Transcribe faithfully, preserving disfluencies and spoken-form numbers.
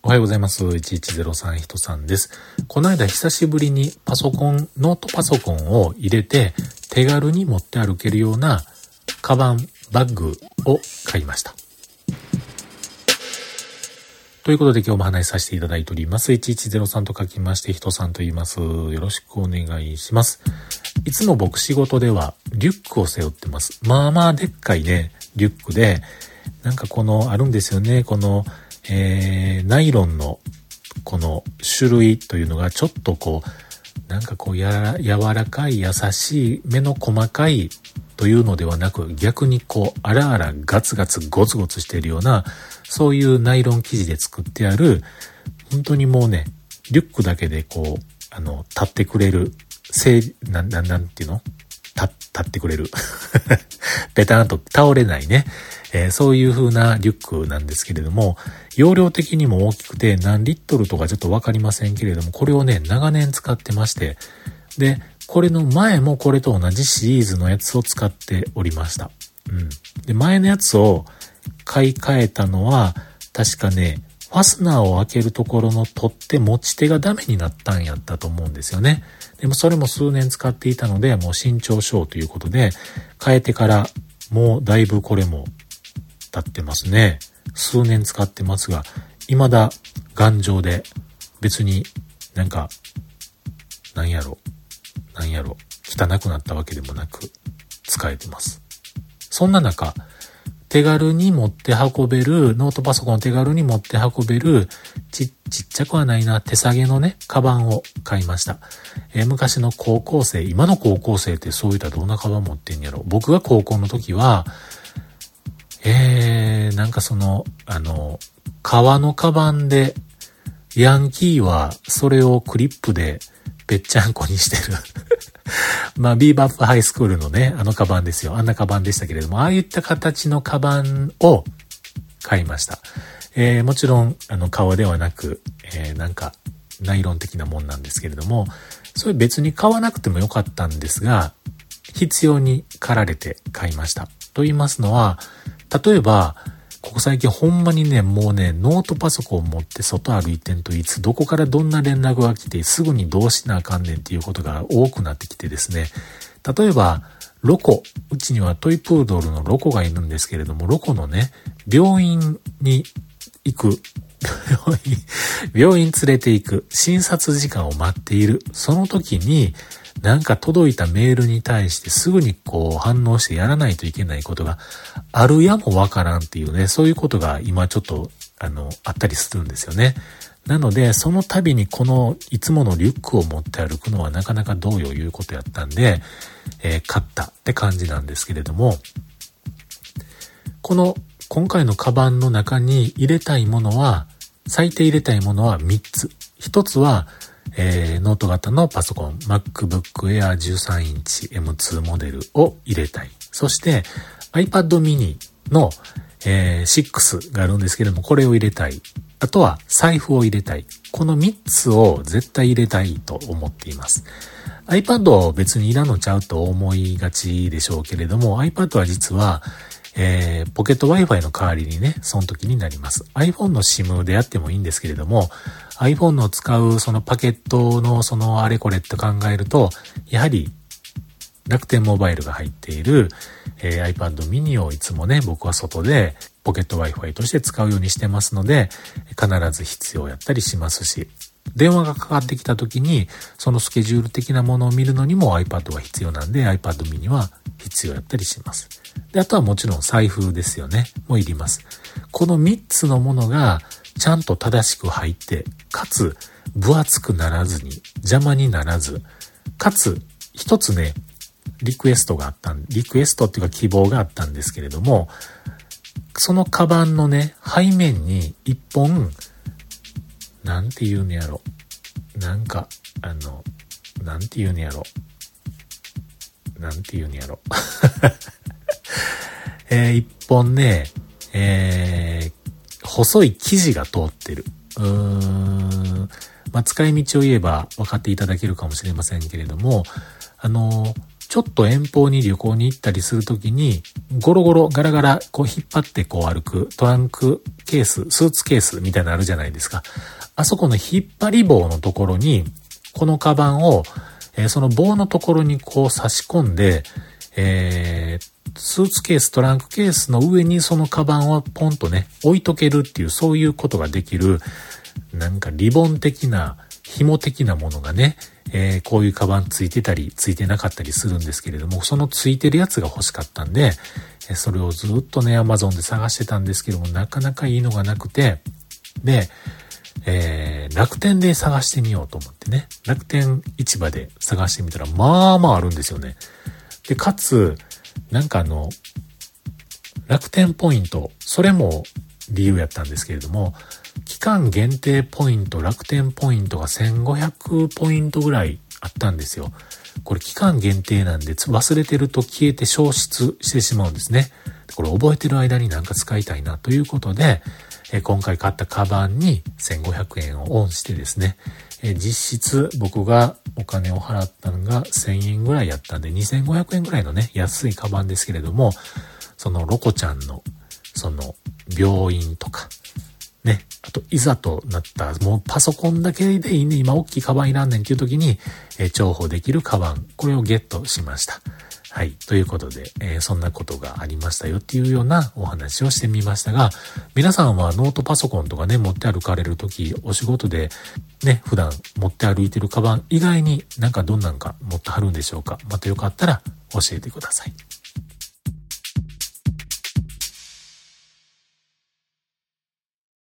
おはようございます。いちいちゼロさんひとさんです。この間久しぶりにパソコン、ノートパソコンを入れて手軽に持って歩けるようなカバン、バッグを買いました。ということで今日も話しさせていただいております。いちいちゼロさんと書きましてひとさんと言います。よろしくお願いします。いつも僕仕事ではリュックを背負ってます。まあまあでっかいね、リュックで、なんかこのあるんですよね、このえー、ナイロンのこの種類というのがちょっとこうなんかこうやら柔らかい優しい目の細かいというのではなく、逆にこうあらあらガツガツゴツゴツしているようなそういうナイロン生地で作ってある、本当にもうねリュックだけでこうあの立ってくれるせいな、な、なんていうの立ってくれるペタンと倒れないね、えー、そういう風なリュックなんですけれども、容量的にも大きくて何リットルとかちょっとわかりませんけれども、これをね長年使ってまして、でこれの前もこれと同じシリーズのやつを使っておりました。うん。で前のやつを買い替えたのは確かねファスナーを開けるところの取っ手持ち手がダメになったんやったと思うんですよね。でもそれも数年使っていたのでもう新調しようということで変えてからもうだいぶこれも経ってますね。数年使ってますが未だ頑丈で、別になんかなんやろなんやろ汚くなったわけでもなく使えてます。そんな中手軽に持って運べる、ノートパソコンを手軽に持って運べるち、ちっちゃくはないな手提げのねカバンを買いました。えー、昔の高校生、今の高校生ってそういったどんなカバン持ってんやろ。僕が高校の時はえー、なんかそのあの革のカバンで、ヤンキーはそれをクリップでぺっちゃんこにしてるまあビーバップハイスクールのねあのカバンですよ。あんなカバンでしたけれども、ああいった形のカバンを買いました。えー、もちろんあの革ではなく、えー、なんかナイロン的なもんなんですけれども、それ別に買わなくてもよかったんですが必要に駆られて買いました。と言いますのは、例えばここ最近ほんまにねもうねノートパソコンを持って外歩いてんと、いつどこからどんな連絡が来てすぐにどうしなあかんねんっていうことが多くなってきてですね、例えばロコ、うちにはトイプードルのロコがいるんですけれども、ロコのね病院に行く病院病院連れて行く、診察時間を待っている、その時になんか届いたメールに対してすぐにこう反応してやらないといけないことがあるやもわからんっていうね、そういうことが今ちょっとあのあったりするんですよね。なのでその度にこのいつものリュックを持って歩くのはなかなかどうよいうことやったんで、えー、買ったって感じなんですけれども、この今回のカバンの中に入れたいものは、最低入れたいものはみっつ。ひとつはえー、ノート型のパソコン MacBook Air じゅうさんインチ エムツー モデルを入れたい。そして iPad mini の、えー、シックスがあるんですけれども、これを入れたい。あとは財布を入れたい。このみっつを絶対入れたいと思っています。iPad は別にいらんのちゃうと思いがちでしょうけれども、 iPad は実はえー、ポケット Wi-Fi の代わりにね、その時になります。iPhone の SIM であってもいいんですけれども、iPhone の使うそのパケットのそのあれこれって考えると、やはり楽天モバイルが入っている、えー、iPad mini をいつもね、僕は外でポケット Wi-Fi として使うようにしてますので、必ず必要やったりしますし、電話がかかってきた時にそのスケジュール的なものを見るのにも iPad が必要なんで iPad mini は必要やったりします。で、あとはもちろん財布ですよね。もいります。このみっつのものがちゃんと正しく入って、かつ分厚くならずに邪魔にならず、かつ一つねリクエストがあったんリクエストっていうか希望があったんですけれども、そのカバンのね背面に一本なんて言うのやろなんかあのなんて言うのやろなんて言うのやろえー、一本ね、えー、細い生地が通ってる。うーん、まあ、使い道を言えば分かっていただけるかもしれませんけれども、あのちょっと遠方に旅行に行ったりするときに、ゴロゴロガラガラこう引っ張ってこう歩くトランクケース、スーツケースみたいなのあるじゃないですか。あそこの引っ張り棒のところに、このカバンを、えー、その棒のところにこう差し込んで、えー、スーツケース、トランクケースの上にそのカバンをポンとね、置いとけるっていう、そういうことができる、なんかリボン的な、紐的なものがね、えー、こういうカバンついてたり、ついてなかったりするんですけれども、そのついてるやつが欲しかったんで、えー、それをずっとね、Amazon で探してたんですけども、なかなかいいのがなくて、で、えー、楽天で探してみようと思ってね、楽天市場で探してみたら、まあまああるんですよね。で、かつ、なんかあの、楽天ポイント、それも理由やったんですけれども、期間限定ポイント、楽天ポイントがせんごひゃくポイントぐらいあったんですよ。これ期間限定なんで忘れてると消えて消失してしまうんですね。これ覚えてる間になんか使いたいなということで、え今回買ったカバンにせんごひゃくえんをオンしてですね、え実質僕がお金を払ったのがせんえんぐらいやったんでにせんごひゃくえんぐらいのね、安いカバンですけれども、そのロコちゃんのその病院とか、ね、あといざとなったもうパソコンだけでいいね、今大きいカバンいらんねんっていう時に、えー、重宝できるカバン、これをゲットしました。はい。ということで、えー、そんなことがありましたよっていうようなお話をしてみましたが、皆さんはノートパソコンとかね、持って歩かれる時、お仕事でね、普段持って歩いてるカバン以外になんかどんなんか持ってはるんでしょうか。またよかったら教えてください。